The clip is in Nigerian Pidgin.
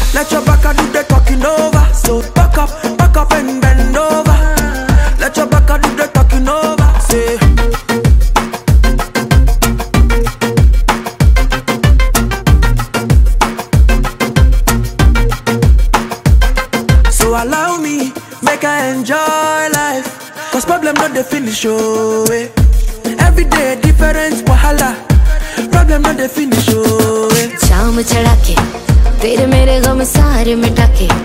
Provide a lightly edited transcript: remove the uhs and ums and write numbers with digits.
Let your back do the talking over. So back up and bend over. Let your back do the talking over. Say. So allow me, make I enjoy life. Cause problem not the finish, oh eh. Every day different wahala. Problem not the finish, oh eh. शाम चढ़ा के तेरे मेरे गम सारे मिटा के